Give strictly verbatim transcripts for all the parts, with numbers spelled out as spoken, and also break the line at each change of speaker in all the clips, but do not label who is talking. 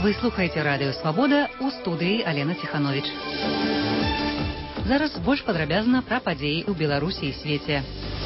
Вы слухаеце радыё Свабода, у студыі Алена Ціхановіч. Зараз больш падрабязна пра падзеі ў Беларусі і свеце.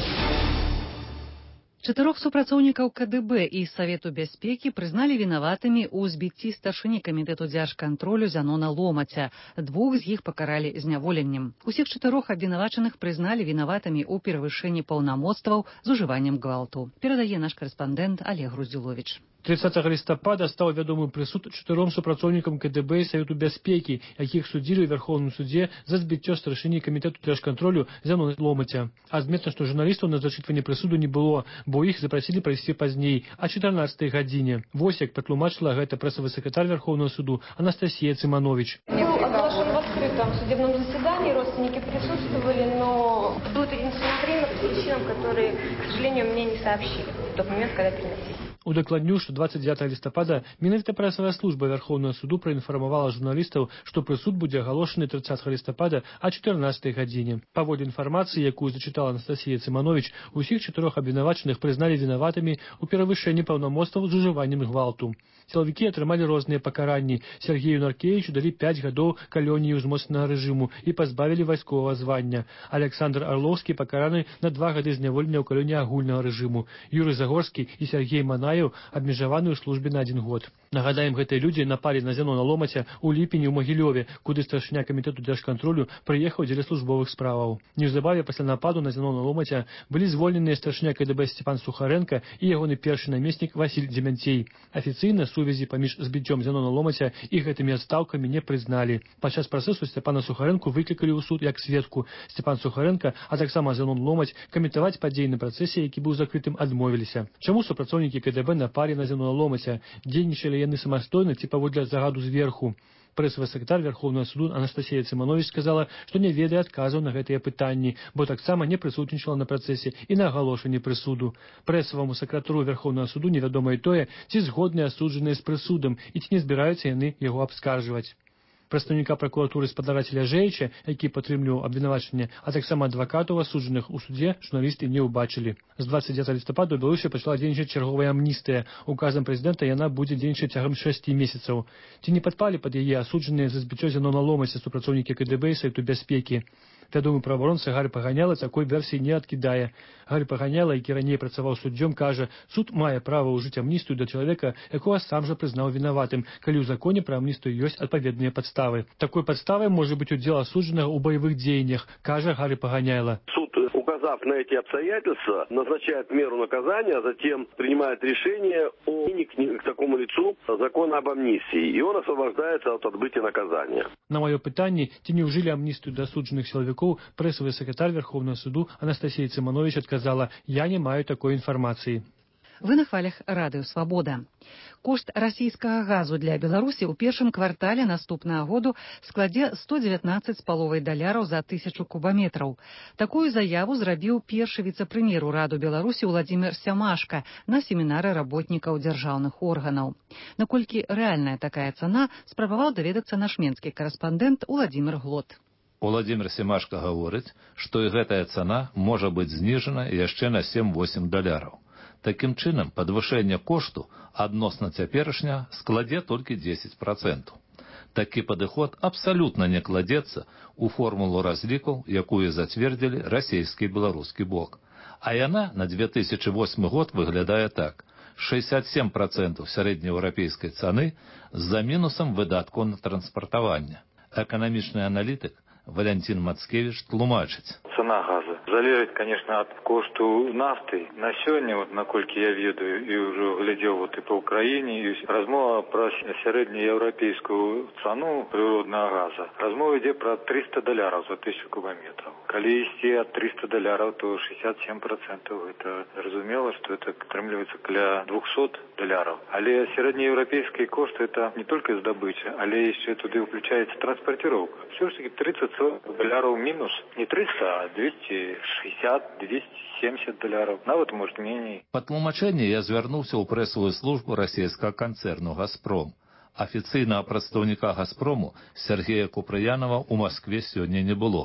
Чатырох супрацоўнікаў ка дэ бэ і Савету бяспекі прызналі вінаватымі ў збіцці старшыні камітэту дзяржкантролю Зянона Ломаця. Двух з іх пакаралі зняволеннем. Усіх чатырох абвінавачаных прызналі вінаватымі ў перавышэнні паўнамоцтваў з ужываннем гвалту. Перадае наш карэспандэнт Олег Груздзіловіч.
тридцатого лістапада стаў вядомы прысуд чатыром супрацоўнікам ка дэ бэ і Савету бяспекі, якіх судзілі ў Вярхоўным судзе за збіццё старшыні камітэту дзяржкантролю Зянона Ломаця. Адметна, што журналістаў на зачытванне прысуду не было, бо іх запрасілі прайсці пазней, а чатырнаццатай гадзіне. Вось як патлумачыла гэта прэсавы сакратар Верховного суду Анастасия Циманович.
Был оглашен в открытом судебном заседании, родственники присутствовали, но было перенесено время по причинам, которые, к сожалению, мне не сообщили в тот момент, когда переносили.
Удакладню, што двадцать девятого лістапада менавіта прэсавая служба Верховного суду праінфармавала журналістаў, што прысуд будзе агалошаны тридцатого лістапада о чатырнаццатай гадзіне. Паводле інфармацыі, якую зачытала Анастасия Циманович, усіх чатырох абвінавачаных прызналі вінаватымі ў перавышэнні паўнамоцтваў з ужываннем гвалту. Сілавікі атрымалі розныя пакаранні. Сергею Наркевічу далі пять гадоў калоніі ўзмоцненага рэжыму і пазбавілі вайсковага звання. Александр Орловскі пакараны на два гады зняволення ў калоніі агульнага рэжыму. Юрый Загорскі і Сергей Манаев абмежаваны ў службе на адзін год. Нагадаем, гэтыя людзі напалі на Зянона Ломаця ў ліпені ў Магілёве, куды старшыня камітэту дзяржкантролю прыехаў дзеля службовых справаў. Неўзабаве пасля нападу на Зянона Ломаця былі звольненыя старшыня ка дэ бэ Сцепан Сухаренко і ягоны першы намеснік Васіль Дземянцей. Афіцыйна сувязі паміж збіццём Зянона Ломаця і гэтымі адстаўкамі не прызналі. Падчас працэсу Сцепана Сухаренко выклікалі ў суд як сведку. Сцепан Сухаренко, а таксама Зянон Ломаць каментаваць падзеі на працэсе, які быў закрытым, адмовіліся. Чаму супрацоўнікі ка дэ бэ напалі на Зянона Ломаця? Дзейнічалі яны самастойна ці паводле загаду зверху? Прэсавы сакратар Верховного суду Анастасия Циманович сказала, што не ведае адказаў на гэтыя пытанні, бо таксама не прысутнічала на працэсе і на агалошанні прысуду. Прэсаваму сакратару Верховного суду невядома і тое, ці згодныя асуджаныя з прысудам і ці не збіраюцца яны яго абскарджваць. Прадстаўніка пракуратуры спадара Целяжэвіча, які падтрымліваў абвінавачанне, а таксама адвакатаў асуджаных у судзе журналісты не ўбачылі. З двадцать девятого лістапада ў Беларусі пачала дзейнічаць чарговая амністыя. Указам прэзідэнта яна будзе дзейнічаць цягам шасці месяцаў. Ці не падпалі пад яе асуджаныя за збіццё Зянона Ломаця супрацоўнікі ка дэ бэ і Савету бяспекі? Вядомы праваабаронца Гарый Паганяла такой версіі не адкідае. Гарый Паганяла, які раней працаваў суддзём, кажа, суд мае права ўжыць амністыю да чалавека, якога сам жа прызнаў вінаватым, калі ў законе пра амністыю ёсць адпаведныя падставы. Такой падставай можа быць удзел асуджанага ў баявых дзеяннях, кажа Гарый Паганяла.
Суд, указав на эти обстоятельства, назначает меру наказания, а затем принимает решение о применении к такому лицу закона об амнистии, и он освобождается от отбытия наказания.
На маё пытанне, ці не ўжылі амністыю да асуджаных сілавікоў, прэсавы сакратар Верховного суду Анастасия Циманович адказала: «Я не маю такой інфармацыі».
Вы на хвалях радыё Свабода. Кошт расійскага газу для Беларусі ў першым квартале наступнага году складзе сто дзевятнаццаць з паловай даляраў за тысячу кубаметраў. Такую заяву зрабіў першы віцэ-прэм'ер ураду Беларусі Уладзімір Сямашка на семінары работнікаў дзяржаўных органаў. Наколькі рэальная такая цана, спрабаваў даведацца наш менскі карэспандэнт Уладзімір Глот.
Уладзімір Сямашка гаворыць, што і гэтая цана можа быць зніжана яшчэ на сем-восем даляраў. Такім чынам, падвышэнне кошту адносна цяперашняга складзе толькі дзесяць працэнтаў. Такі падыход абсалютна не кладзецца ў формулу разлікаў, якую зацвердзілі расійскі і беларускі бок. А яна на две тысячы восьмы год выглядае так: шэсцьдзесят сем працэнтаў сярэднееўрапейскай цаны з-за мінусам выдаткаў на транспартаванне. Эканамічны аналітык Валентин Мацкевич тлумачыць.
Цена газа залежыць, конечно, от кошту нафты. На сёння, вот, наколькі я ведаю, і ўжо глядзеў вот і па Украіне, размова пра сярэднееўрапейскую цану прыроднага газа. Размова ідзе пра триста даляраў за тысячу кубаметраў. Калі ісці ад триста даляраў, то шэсцьдесят семь працэнтаў. Это зразумела, што это атрымліваецца каля двухсот даляраў. Але сярэднееўрапейскія кошты это не только здабыча, але яшчэ туды ўключаецца транспортировка. Все ж таки тридцать даляраў мінус. Не триста, а двести шестьдесят - двести семьдесят даляраў. Нават, может, меней.
Па тлумачэнні я звярнуўся ў прэсавую службу расійскага канцэрну «Газпром». Афіцыйнага прадстаўніка «Газпрому» Сергея Купрыянова ў Маскве сёння не было.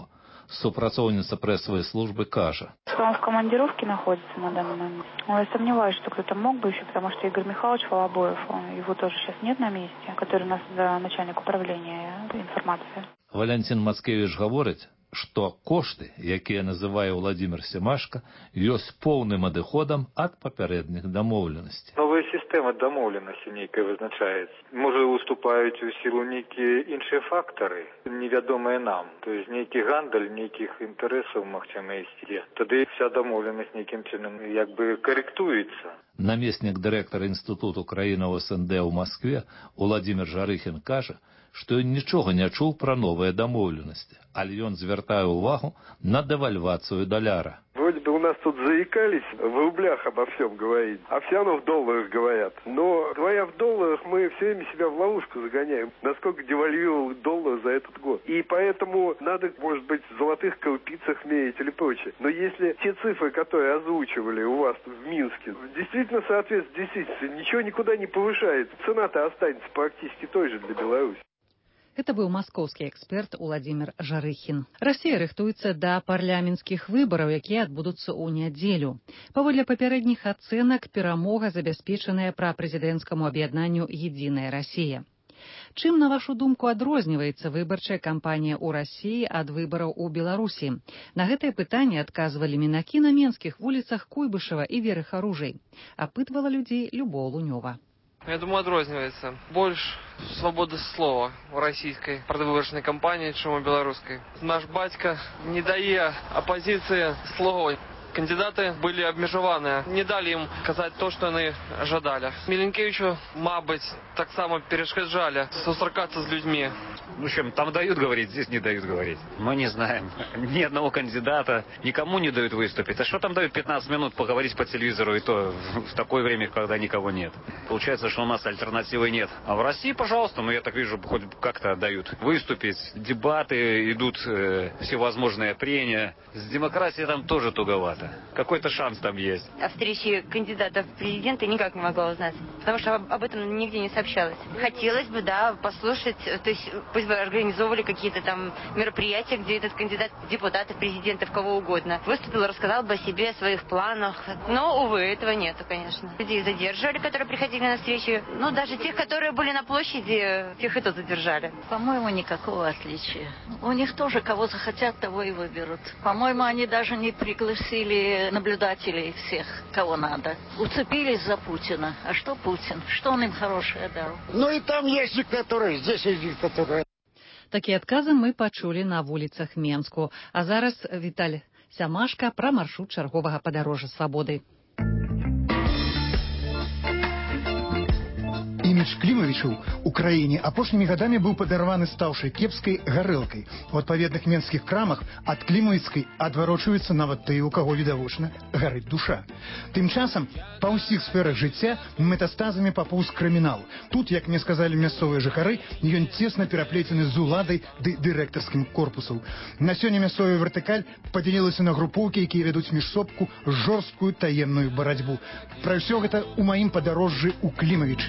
Супрацоўніца прэсавай службы кажа.
Он в командировке находится на данный момент. Но я сомневаюсь, что кто-то мог бы еще, потому что Игорь Михайлович Волобоев, его тоже сейчас нет на месте, который у нас начальник управления информации.
Валентин Мацкевич гаворыць, што кошты, якія называе Владимир Семашко, ёсць поўным адыходам ад папярэдніх дамоўленасцей.
Новая сістэма дамоўленасці нейкая вызначаецца. Можа, уступаюць у сілу нейкія іншыя фактары, невядомыя нам. То есть нейкі гандаль, нейкіх інтарэсаў, магчыма, ісці. Тады вся дамоўленасць нейкім чынам як бы карэктуецца.
Намеснік дырэктара Інстытуту краін СНД ў Маскве Владимир Жарыхін кажа, што ён нічога не чуў пра новыя дамоўленасці, але ён звяртае ўвагу на дэвальвацыю даляра.
Вроде бы у нас тут заикались в рублях обо всем говорить, а все равно в долларах говорят. Но, говоря в долларах, мы все время себя в ловушку загоняем, насколько девальвировал доллар за этот год. И поэтому надо, может быть, в золотых колпицах мерить или прочее. Но если те цифры, которые озвучивали у вас в Минске, действительно соответствуют действительности, ничего никуда не повышает, цена-то останется практически той же для Беларуси.
Это быў маскоўскі эксперт Владимир Жарыхін. Расія рыхтуецца да парламенцкіх выбараў, якія адбудуцца ў нядзелю. Паводле папярэдніх ацэнак, перамога забяспечаная прапрэзідэнцкаму аб'яднанню «Единая Россия». Чым, на вашу думку, адрозніваецца выбарчая кампанія ў Расіі ад выбараў у Беларусі? На гэтае пытанне адказвалі мінакі на менскіх вуліцах Куйбышева і Веры Харужай. Апытвала людзей Любоў Лунёва.
Я думаю, адрозніваецца. Больш свабоды слова у расійскай прадвыбарчнай кампаніі, чым у беларускай. Наш бацька не дае апазіцыі слова. Кандидаты были обмежеваны, не дали им сказать то, что они ожидали. Миленкевичу, мабыть, так само перешкоджали сустракаться с людьми.
В общем, там дают говорить, здесь не дают говорить. Мы не знаем. Ни одного кандидата, никому не дают выступить. А что там дают пятнадцать минут поговорить по телевизору, и то в такое время, когда никого нет. Получается, что у нас альтернативы нет. А в России, пожалуйста, ну я так вижу, хоть как-то дают выступить. Дебаты идут, э, всевозможные прения. С демократией там тоже туговато. Какой-то шанс там есть.
О встрече кандидатов в президенты никак не могла узнать, потому что об, об этом нигде не сообщалось. Хотелось бы, да, послушать, то есть пусть бы организовывали какие-то там мероприятия, где этот кандидат в депутаты, в президенты, в кого угодно, выступил, рассказал бы о себе, о своих планах. Но, увы, этого нету, конечно. Людей задерживали, которые приходили на встречи. Ну, даже тех, которые были на площади, тех и то задержали.
По-моему, никакого отличия. У них тоже кого захотят, того и выберут. По-моему, они даже не пригласили наблюдателей всех, кого надо. Уцепились за Путина. А что Путин? Что он им хорошее дал?
Ну и там есть диктатура, здесь есть диктатура.
Такія адказы мы пачулі на вуліцах Менску. А зараз Віталь Сямашка пра маршрут чарговага падарожжа свабоды.
Імідж Клімавічаў у краіне апошнімі гадамі быў падарваны стаўшай кепскай гарэлкай. У адпаведных менскіх крамах ад клімавіцкай адварочваецца нават тыя, у каго відавочна гарыць душа. Тым часам па ўсіх сферах жыцця метастазамі папоўз крымінал. Тут, як мне сказалі мясцовыя жыхары, ён цесна пераплецены з уладай ды дырэктарскім корпусам. На сёння мясцовая вертыкаль падзялілася на групоўкі, якія вядуць міжсобку жорсткую таемную барацьбу. Пра ўсё гэта ў маім падарожжы ў Клімавічы.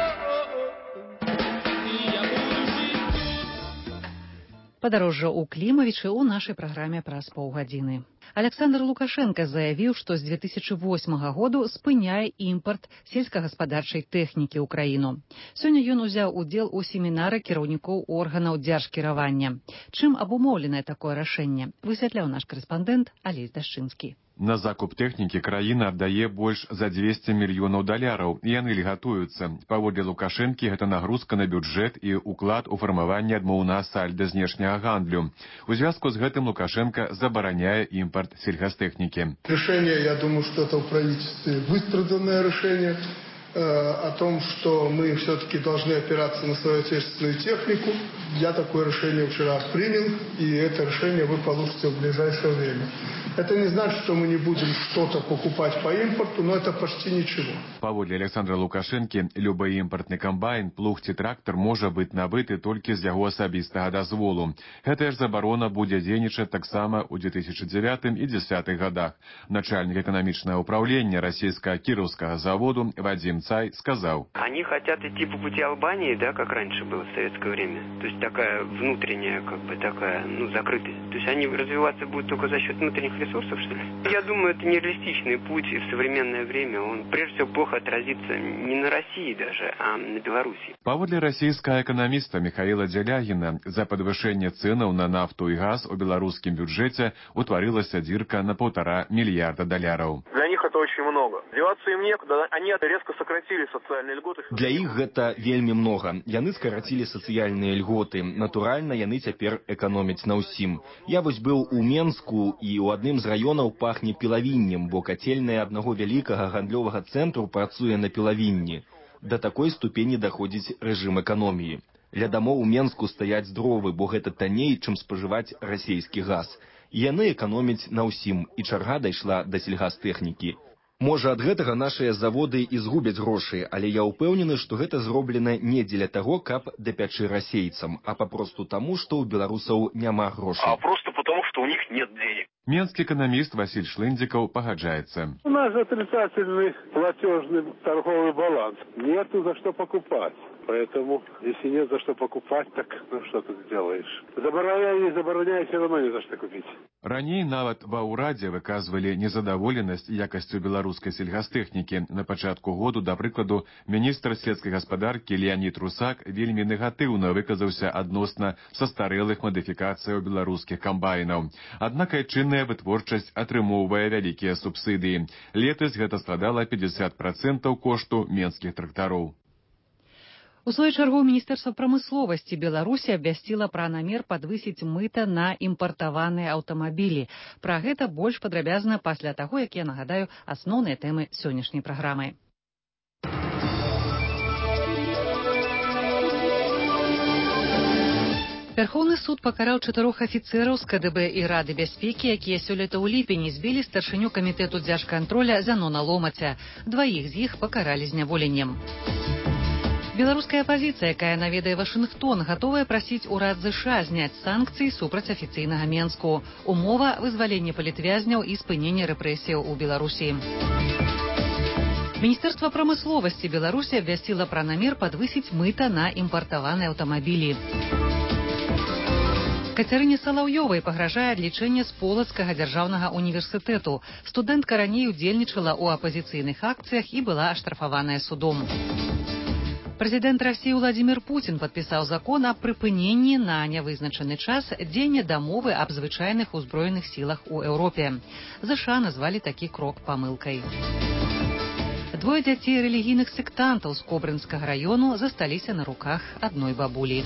Падарожжа ў Клімавічы ў нашай праграме праз паўгадзіны. Александр Лукашенко заявіў, што з две тысячы восьмага году спыняе імпарт сельскагаспадарчай тэхнікі ў краіну. Сёння ён узяў удзел у семінары кіраўнікоў органаў дзяржкіравання. Чым абумоўленае такое рашэнне, высвятляў наш карэспандэнт Алесь Дашчынскі.
На закуп тэхнікі краіна аддае больш за дзвесце мільёнаў даляраў, і яны льгатуюцца. Паводле Лукашэнкі, гэта нагрузка на бюджэт і ўклад у фармаванне адмоўнага сальда знешняга гандлю. У звязку з гэтым Лукашенко забараняе імпорт сельхозтехники.
Решение, я думаю, что это в правительстве выстраданное решение э, о том, что мы все-таки должны опираться на свою отечественную технику. Я такое решение вчера принял, и это решение вы получите в ближайшее время. Это не значит, что мы не будем что-то покупать по импорту, но это почти ничего.
Паводле Александра Лукашэнкі, любы імпартны камбайн, плуг ці трактор можа быць набыты толькі з яго асабістага дазволу. Гэтая ж забарона будзе дзейнічаць таксама ў две тысячи девятым і две тысячи десятых годах. Начальник эканамічнага ўпраўлення расійскага кіроўскага заводу Вадзім Цай сказал:
Они хотят идти по пути Албании, да, как раньше было в советское время. То есть такая внутренняя, как бы такая, ну, закрытость. То есть они развиваться будут только за счет внутренних ресурсов, что ли? Я думаю, это нереалистичный путь, и в современное время он, прежде всего, плохо отразится не на России даже, а на Беларуси.
Паводле расійскага эканаміста Михаила Дзялягіна, за падвышэнне цэнаў на нафту і газ у беларускім бюджэце утварылася дзірка на полтора миллиарда доляраў.
Для них это очень много. Деваться им некуда, они резко сократили социальные льготы.
Для іх гэта вельмі много. Яны скарацілі сацыяльныя льготы. Натуральна, яны цяпер эканомяць на ўсім. Я вось быў у Менску, і ў адным з раёнаў пахне пілавіннем, бо кацельная аднаго вялікага гандлёвага цэнтру працуе на пілавінні. Да такой ступені даходзіць рэжым эканоміі. Ля дамоў у Менску стаяць дровы, бо гэта танней, чым спажываць расійскі газ. І яны эканомяць на ўсім, і чарга дайшла да сельгазтэхнікі. Можа, ад гэтага нашыя заводы і згубяць грошы, але я ўпэўнены, што гэта зроблена не дзеля таго, каб дапячы расейцам, а папросту таму, што ў беларусаў няма грошай.
А просто потому, что у них нет денег.
Менский экономист Василий Шлындиков погаджается.
У нас отрицательный платежный торговый баланс. Нету за что покупать. Поэтому, если нет за что покупать, так ну что ты делаешь? Забороняй, не забороняй, все равно не за что купить.
Раней нават ва ўрадзе выказвалі незадаволенасць якасцю беларускай сельгазтэхнікі. На пачатку году, да прыкладу, міністр сельскай гаспадаркі Леонид Русак вельмі негатыўна выказаўся адносна састарэлых мадыфікацыяў беларускіх камбайнаў. Аднак айчынная вытворчасць атрымоўвае вялікія субсідыі. Летась гэта складала пятьдесят процентов кошту менскіх трактароў.
У сваю чаргу Міністэрства прамысловасці Беларусі абвясціла пра намер падвысіць мыта на імпартаваныя аўтамабілі. Пра гэта больш падрабязна пасля таго, як я нагадаю асноўныя тэмы сённяшняй праграмы. Верховны суд пакараў чатырох афіцэраў з ка дэ бэ і Рады бяспекі, якія сёлета ў ліпені збілі старшыню камітэту дзяржкантроля Зянона Ломаця. Дваіх з іх пакаралі зняволеннем. Беларуская апазіцыя, якая наведае Вашынгтон, гатовая прасіць урад ЗША зняць санкцыі супраць афіцыйнага Менску. Умова вызвалення палітвязняў і спынення рэпрэсіяў у Беларусі. Міністэрства прамысловасці Беларусі абвясціла пра намер падвысіць мыта на імпартаваныя аўтамабілі. Кацярыне Салаўёвай пагражае адлічэнне з Полацкага дзяржаўнага універсітэту. Студэнтка раней удзельнічала ў апазіцыйных акцыях і была аштрафаваная судом. Прэзідэнт Расіі Владзімір Пуцін падпісаў закон аб прыпыненні на нявызначаны час дзеяння дамовы аб звычайных узброеных сілах у Еўропе. ЗША назвалі такі крок памылкай. Двое дзяцей рэлігійных сектантаў з Кобрынскага раёну засталіся на руках адной бабулі.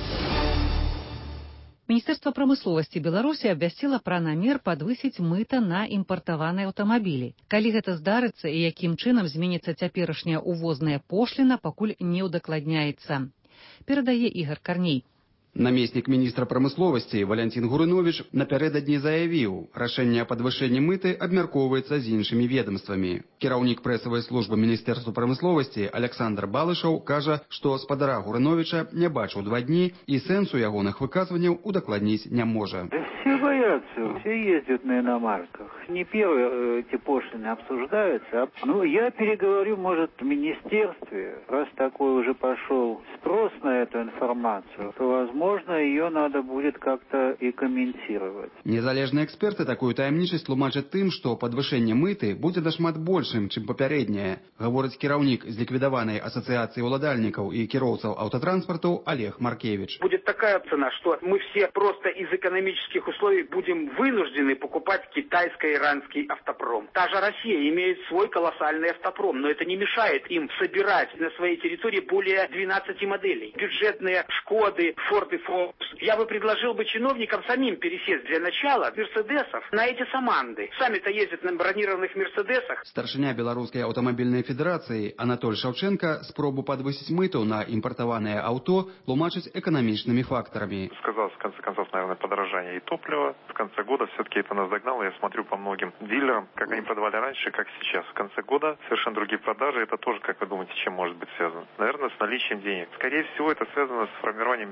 Міністэрства прамысловасці Беларусі абвясціла пра намер падвысіць мыта на імпартаваныя аўтамабілі. Калі гэта здарыцца і якім чынам зменіцца цяперашняя увозная пошліна, пакуль не ўдакладняецца. Перадае Ігор Карней.
Намеснік міністра прамысловасці Валянцін Гурыновіч напярэдадні заявіў, рашэнне о падвышэнні мыты абмяркоўваецца з іншымі ведомствамі. Кіраўнік прэсавай службы міністэрства прамысловасці Александр Балышаў кажа, што спадара Гурыновіча не бачыў два дні і сэнсу ягоных выказванняў удакладніць не можа.
Все боятся, все ездят на иномарках. Не первые эти пошлины обсуждаются. Ну, я переговорю, может, в министерстве, раз такой уже пошел спрос на эту информацию, то, возможно, ее надо будет как-то и комментировать.
Незалежныя эксперты такую таямнічасць тлумачаць тым, што падвышэнне мыты будзе нашмат большым, чым папярэдняе, гаворыць кіраўнік з ліквідаванай асацыяцыі ўладальнікаў і кіроўцаў аўтатранспарту Олег Маркевич.
Будет такая цена, что мы все просто из экономических условий будем вынуждены покупать китайско-иранский автопром. Та же Россия имеет свой колоссальный автопром, но это не мешает им собирать на своей территории более двенадцати моделей. Бюджетные Шкоды, Форд и Фокус. Я бы предложил бы чиновникам самим пересесть для начала Мерседесов на эти Саманды. Сами-то ездят на бронированных Мерседесах.
Старшыня Беларускай аўтамабільнай федэрацыі Анатоль Шаўченко спробу падвысіць мыту на імпартаванае аўто тлумачыць эканамічнымі фактарамі.
Сказалось, в конце концов, наверное, подорожание и топлива. В конце года все-таки это нас догнало. Я смотрю по многим дилерам, как они продавали раньше, как сейчас. В конце года совершенно другие продажи. Это тоже, как вы думаете, чем может быть связано? Наверное, с наличием денег. Скорее всего, это связано с формированием бюджета.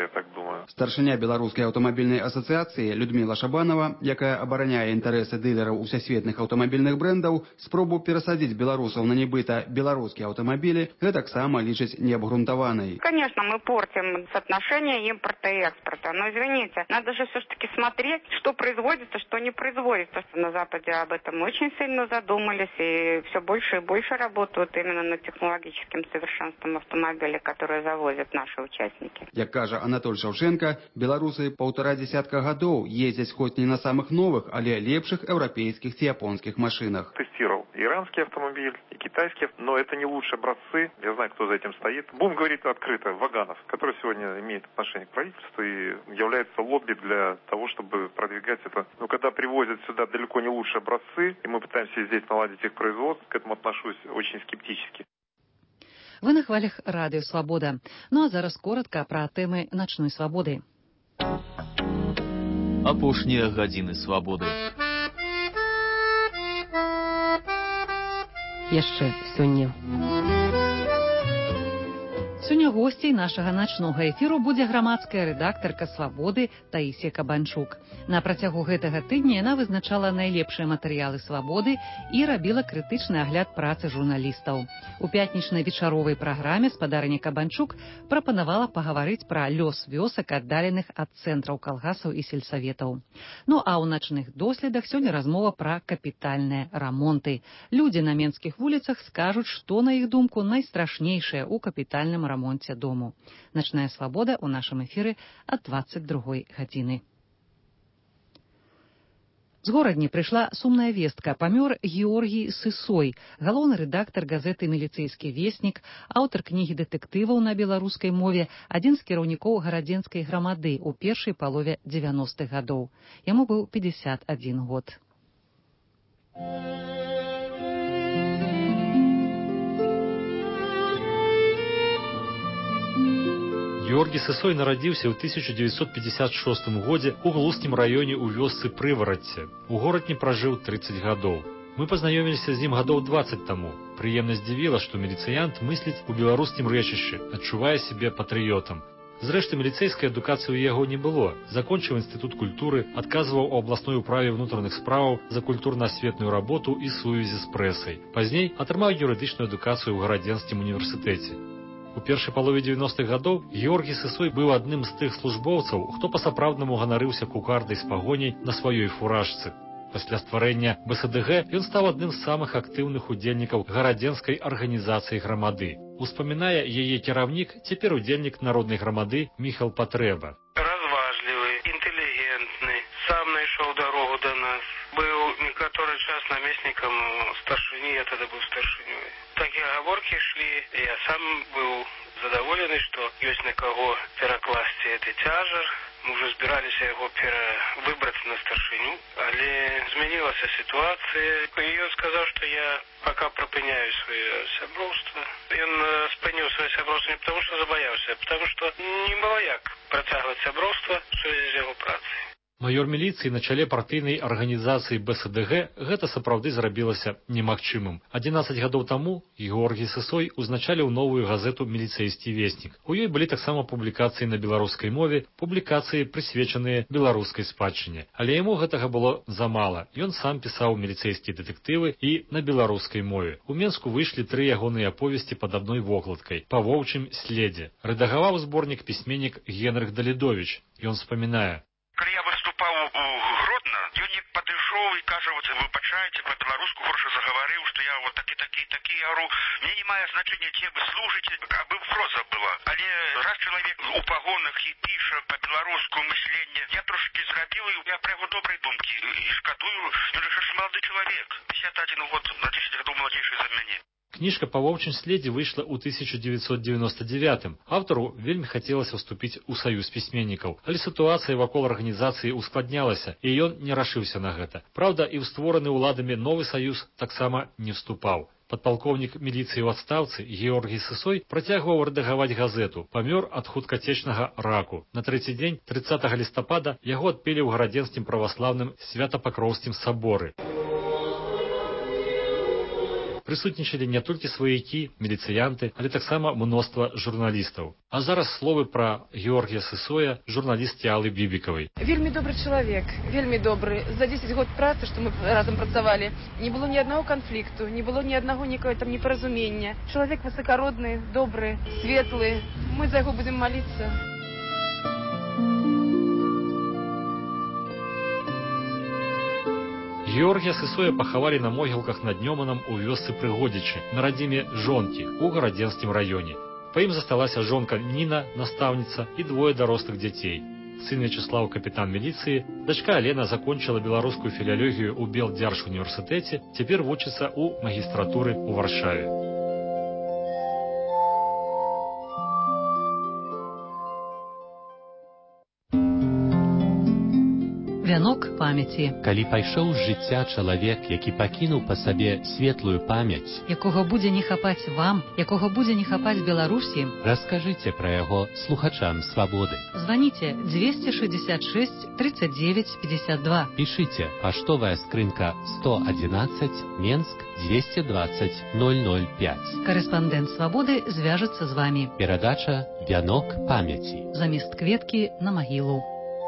я так думаю.
Старшыня беларускай аўтамабільнай асацыяцыі Людміла Шабанова, якая абараняе інтарэсы дылераў усесветных аўтамабільных брэндаў, спробу перасадзіць беларусаў на нібыта беларускія аўтамабілі гэтаксама лічыць неабгрунтаванай.
Конечно, мы портим соотношение импорта и экспорта, но извините, надо же все-таки смотреть, что производится, что не производится. На Западе об этом очень сильно задумались и все больше и больше работают именно над технологическим совершенством автомобилей, которые завозят наши участники.
Як кажа Анатоль Шаўченка, беларусы паўтара десятка гадоў ездзяць хоць не на самых новых, але лепшых еўрапейскіх ці японских машинах.
Тестировал иранский автомобиль и китайский, но это не лучшие образцы. Я знаю, кто за этим стоит. Будем говорить открыто, Ваганов, который сегодня имеет отношение к правительству и является лобби для того, чтобы продвигать это. Но когда привозят сюда далеко не лучшие образцы, и мы пытаемся здесь наладить их производство, к этому отношусь очень скептически.
Вы на хвалях радыё «Свабода». Ну а зараз коротка пра тэмы начной свабоды.
Апошнія гадзіны свабоды.
Яшчэ сёння. Сёння госцей нашага начнога эфіру будзе грамадская рэдактарка «Свабоды» Таісія Кабанчук. На працягу гэтага тыдня яна вызначала найлепшыя матэрыялы «Свабоды» і рабіла крытычны агляд працы журналістаў. У пятнічнай вечаровай праграме спадарыня Кабанчук прапанавала пагаварыць пра лёс вёсак, аддаленых ад цэнтраў калгасаў і сельсаветаў. Ну а ў начных доследах сёння размова пра капітальныя рамонты. Людзі на менскіх вуліцах скажуць, што, на іх думку, найстрашнейшае ў капітальным рамонце дому. Начная свабода ў нашым эфіры ад дваццаць другой гадзіны. З горадні прыйшла сумная вестка. Памёр Георгій Сысой, галоўны рэдактар газеты «Міліцэйскі веснік», аўтар кнігі дэтэктываў на беларускай мове, адзін з кіраўнікоў гарадзенскай грамады ў першай палове дзевяностых гадоў. Яму быў пятьдесят один год.
Георгій Сысой нарадзіўся ў тысяча дзевяцьсот пятьдесят шостым годзе ў глускім раёне ў вёсцы Прыварадце. У горадні пражыў тридцать гадоў. Мы пазнаёміліся з ім гадоў двадцать таму. Прыемна здзівіла, што міліцыянт мысліць у беларускім рэчышчы, адчувае сябе патрыётам. Зрэшты, міліцэйскай адукацыі ў яго не было. Закончыў інстытут культуры, адказваў у абласной управе ўнутраных справаў за культурна-асветную работу і сувязі з прэсай. Пазней атрымаў юрыдычную адукацыю ў гарадзенскім універсітэце. У першай палове дзевяностых гадоў Георгій Сысой быў адным з тых службоўцаў, хто па-сапраўднаму ганарыўся кукардай з пагоняй на сваёй фуражцы. Пасля стварэння бэ эс дэ гэ ён стаў адным з самых актыўных удзельнікаў гарадзенскай арганізацыі грамады. Успамінае яе кіраўнік, цяпер удзельнік народнай грамады Міхал Патрэба.
Разважлівы, інтэлігентны, сам знайшоў дарогу да нас. Быў некаторы час намеснікам старшыні, я тады быў старшынёй. Такія гаворкі ішлі, я сам быў задаволены, што ёсць на каго перакласці гэты цяжар. Мы ўжо збіраліся яго перавыбраць на старшыню, але змянілася сітуацыя. І ён сказаў, што я пака прыпыняю сваё сяброўства. Ён спыніў сваё сяброўства не потому, што забаяўся, а потому, што не было як працягваць сяброўства ў сувязі з яго працай.
Маёр міліцыі на чале партыйнай арганізацыі бэ эс дэ гэ гэта сапраўды зрабілася немагчымым. адзінаццаць гадоў таму Георгій Сысой узначаліў новую газету «Міліцэйскі веснік». У ёй былі таксама публікацыі на беларускай мове, публікацыі, прысвечаныя беларускай спадчыне. Але яму гэтага было замала. Ён сам пісаў міліцэйскія дэтэктывы і на беларускай мове. У Менску выйшлі тры ягоныя аповесці пад адной вокладкай «Па воўчым следзе». Рэдагаваў зборнік пісьменнік Генрых Далідовіч. Ён спамінае:
Калі я выступаў у Гродно, ён не падышоў і кажа, вот вы пачаеце па-беларуску, хороша загаварыў, што я вот такі, такі, такі, я говорю, мне не мае значэння, ці вы служыце, абы проза была. Але раз чалавек у пагонах і піша па-беларуску мысленне, я трошки зрабіў, і я пра яго добрай думкі, і шкадую, ён же ж малады чалавек, пятьдесят один год, на десять гадоў маладзейшы за мяне.
Кніжка «Па воўчым следзе» выйшла ў тысяча дзевяцьсот дзевяноста дзевятым. Аўтару вельмі хацелася ўступіць у саюз пісьменнікаў, але сітуацыя вакол арганізацыі ускладнялася, і ён не рашыўся на гэта. Праўда, і ў створаны ўладамі новы саюз таксама не вступаў. Падпалкоўнік міліцыі ў адстаўцы Георгій Сысой працягваў рэдагаваць газету, памёр ад хуткацечнага раку. На трэці дзень трыццатага лістапада яго адпелі ў гарадзенскім праваслаўным свята-пакроўскім саборы. Прысутнічалі не толькі сваякі, міліцыянты, але таксама мноства журналістаў. А зараз словы пра Георгія Сысоя, журналісткі Аллы Бібікавай.
Вельмі добры чалавек, вельмі добры. За дзесяць год працы, што мы разам працавалі, не было ні аднаго канфлікту, не было ні аднаго нікога там непаразумення. Чалавек высакародны, добры, светлы. Мы за яго будзем маліцца.
Георгія Сысоя пахавалі на могілках над Нёманам у вёсцы Прыгодзічы, на радзіме жонкі, у гарадзенскім раёне. Па ім засталася жонка Ніна, настаўніца, і двое дарослых дзяцей. Сын Вячеслав, капітан міліцыі, дачка Алена закончыла беларускую філалогію ў Белдзяржуніверсітэце, цяпер вучыцца ў магістратуры ў Варшаве.
Вянок памяці.
Калі пайшоў з жыцця чалавек, які пакінуў па сабе светлую памяць,
якога будзе не хапаць вам, якога будзе не хапаць Беларусі,
раскажыце пра яго слухачам свабоды.
Званіце двести шестьдесят шесть тридцать девять пятьдесят два.
Пішыце паштовая скрынка сто одиннадцать, Менск двести двадцать ноль ноль пять.
Карэспандэнт свабоды звяжацца з вамі.
Перадача «Вянок памяці».
Замест кветкі на магілу.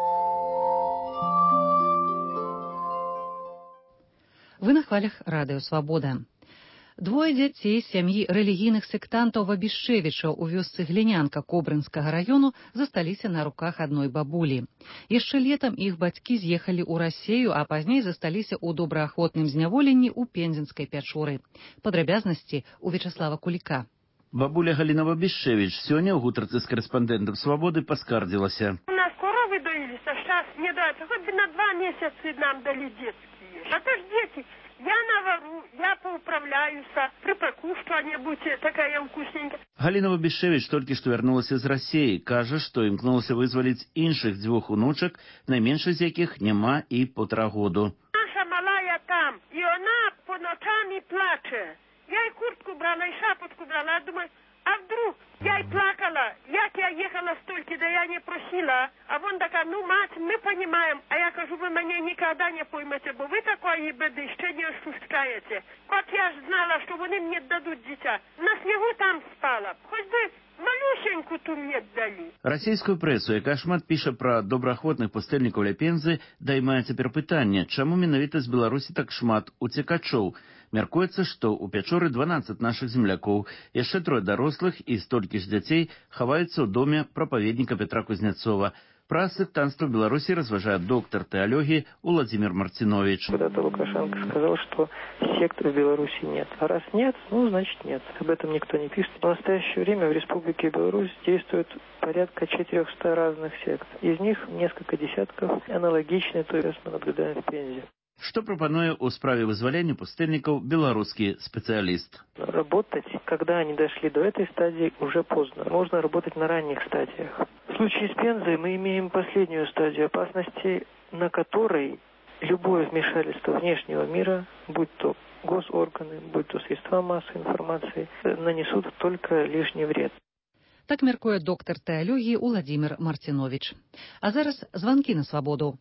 Вы на хвалях радыё «Свабода». Двое дзяцей сям'і рэлігійных сектантаў Вабішчэвічаў у вёсцы Глінянка Кобрынскага раёну засталіся на руках адной бабулі. Яшчэ летам іх бацькі з'ехалі ў Расею, а пазней засталіся ў добраахвотным зняволенні ў Пензенскай пячоры. Падрабязнасці у Вячеслава Куліка.
Бабуля Галіна Вабішчэвіч сёння ў гутарцы з карэспандэнтам «Свабоды» паскардзілася.
У нас коровы доились, а сейчас не дают. Хоть бы на два месяца нам дали детские. А то ж дети, я навару, я поуправляюся, припеку что-нибудь, такая вкусненькая.
Галіна Вабішчэвіч толькі што вярнулася з Расеі, кажа, што імкнулася вызваліць іншых дзвюх унучак, найменшай з якіх няма і полтора году.
Наша малая там, и она по ночам и плачет. Я и куртку брала, и шапочку брала, я думаю, а вдруг я и плакала, як я ехала столько, да я не просила. А вон такая, ну, мать, мы понимаем. А я кажу, вы меня никогда не поймете, бо вы такої беды ще не ощущаете. Вот я ж знала, что вони мне дадут дитя. На снегу там спала. Хоть бы малюсеньку ту мне дали.
Расійскую прэсу, якая шмат піша пра добраахвотных пустэльнікаў ля Пензы, даймае цяпер пытанне, чаму менавіта з Беларусі так шмат уцекачоў. Мяркуецца, што ў пячоры дванаццаць нашых землякоў, яшчэ трое дарослых і столькі ж дзяцей хаваюцца ў доме прапаведніка Петра Кузнецова. Про сектантство в Беларуси разважает доктор теологии Владимир Мартинович.
Когда-то Лукашенко сказал, что сект в Беларуси нет. А раз нет, ну, значит нет. Об этом никто не пишет. В настоящее время в Республике Беларусь действует порядка четырехсот разных сект. Из них несколько десятков аналогичны той, что мы наблюдаем в Пензе.
Что пропонует у справе вызволения пустельников белорусский специалист?
Работать, когда они дошли до этой стадии, уже поздно. Можно работать на ранних стадиях. В случае с Пензой мы имеем последнюю стадию опасности, на которой любое вмешательство внешнего мира, будь то госорганы, будь то средства массовой информации, нанесут только лишний вред.
Так мяркуе доктор теологии Владимир Мартинович. А зараз звонки на свободу.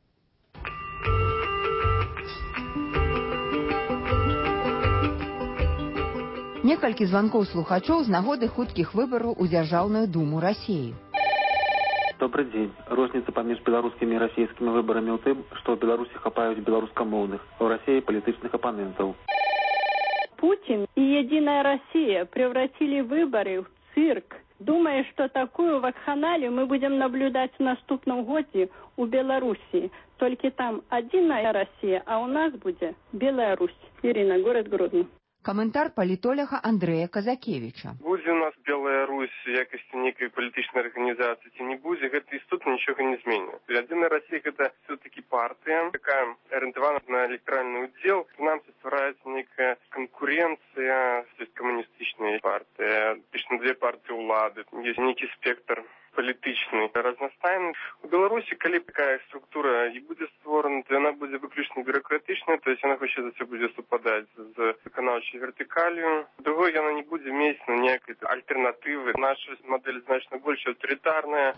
Некалькі званкоў слухачоў з нагоды хуткіх выбараў у Дзяржаўную думу Рассіі.
Добрый день. Розница паміж беларускімі і расійскімі выбарамі ў тым, што ў Беларусі хапаюць беларускамоўных, а ў Рассіі палітычных апанентаў.
Путин и Единая Россия превратили выборы в цирк. Думая, что такую вакханалию мы будем наблюдать в наступном году у Беларуси. Только там Единая Россия, а у нас будет Беларусь. Ирина, город Гродно.
Каментар палітолога Андрэя Казакевіча.
Будзе у нас Беларусь в якасці нейкай палітычнай арганізацыі ці не будзе, гэта істотна нічога не зменіць. Единая Россия гэта все-таки партия, такая ориентована на электоральный удел. Нам ствараецца некая конкуренция, то есть коммунистичная партия, точно две партии улады, есть некий спектр політычны, разнастайны. У Беларусі, калі такая структура і будзе створана, то яна будзе выключна бюрократычная, то есть яна хоча за це будзе супадаць з выканаўчай вертыкалью. Другой, яна не будзе мець на некай альтэрнатывы. Наша модель значна больш аўтарытарная.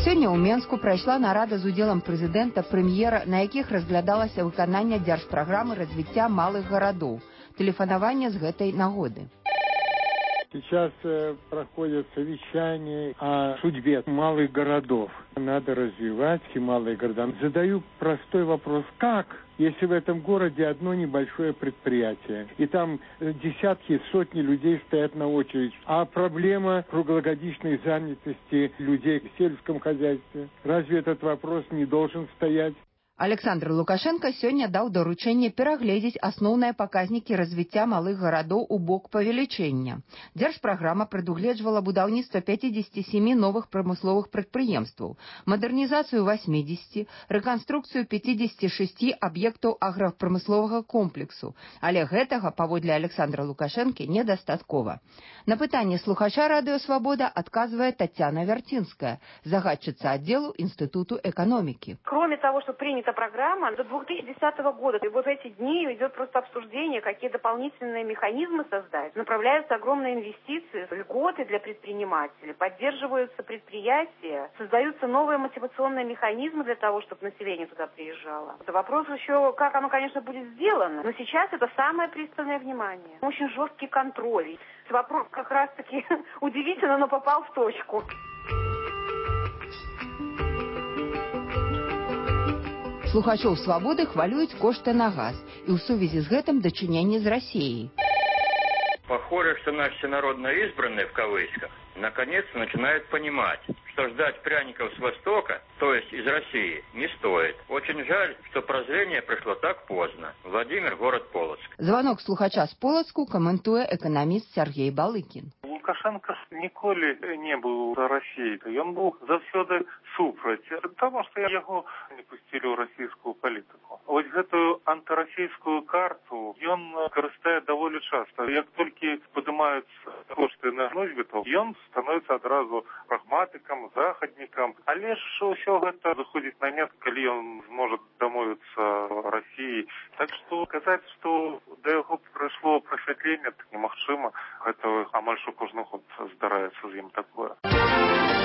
Сёння ў Менску прайшла нарада з удзелам прэзідэнта, прэм'ера, на якіх разглядалася выкананне дзяржпраграмы развіцця малых гарадоў. Тэлефанаванне з гэтай нагоды.
Сейчас э, проходят совещания о судьбе малых городов. Надо развивать и малые города. Задаю простой вопрос. Как, если в этом городе одно небольшое предприятие, и там десятки, сотни людей стоят на очередь, а проблема круглогодичной занятости людей в сельском хозяйстве, разве этот вопрос не должен стоять?
Александр Лукашенко сёння даў даручэнне перагледзець асноўныя паказнікі развіцця малых гарадоў у бок павелічэння. Дзяржпраграма прадугледжвала будаўніцтва пяцідзесяці сямі новых прамысловых прадпрыемстваў, мадэрнізацыю васьмідзесяці, рэканструкцыю пяцідзесяці шасці аб'ектаў аграпрамысловага комплексу. Але гэтага, паводле Александра Лукашэнкі, недастаткова. На пытанне слухача Радыё Свабода адказвае Татьяна Вярцінская, загадчыца аддзелу Інстытуту эканомікі.
Кроме того, что принята программа до две тысячи десятого года, и вот эти дни идет просто обсуждение, какие дополнительные механизмы создать. Направляются огромные инвестиции, льготы для предпринимателей, поддерживаются предприятия, создаются новые мотивационные механизмы для того, чтобы население туда приезжало. Это вопрос еще, как оно, конечно, будет сделано, но сейчас это самое пристальное внимание. Очень жесткий контроль. Вопрос как раз-таки удивительно, но попал в точку.
Слухачоў «Свабоды» хвалююць кошты на газ і ў сувязі з гэтым дачыненне з Россией.
Похоже, что наши всенародно избранные, в кавычках, наконец-то начинают понимать, что ждать пряников с Востока, то есть из России, не стоит. Очень жаль, что прозрение пришло так поздно. Владимир, город Полоцк.
Звонок слухача з Полоцку каментуе экономист Сергей Балыкин.
Лукашенко ніколі не быў за Россию. Ён быў заўсёды супраць, потому что яго не пусцілі ў расійскую палітыку. Вось гэтую антырасійскую карту ён карыстае даволі часта. Як толькі падымаюцца кошты на носьбітаў, ён становіцца адразу прагматыкам, захаднікам. Але ж ўсё гэта заходзіць на нет, калі ён зможа дамовіцца Россией. Так што казаць, што да яго прыйшло прасвятленне, так немагчыма. Гэта амаль што кожны год здараецца з ім такое.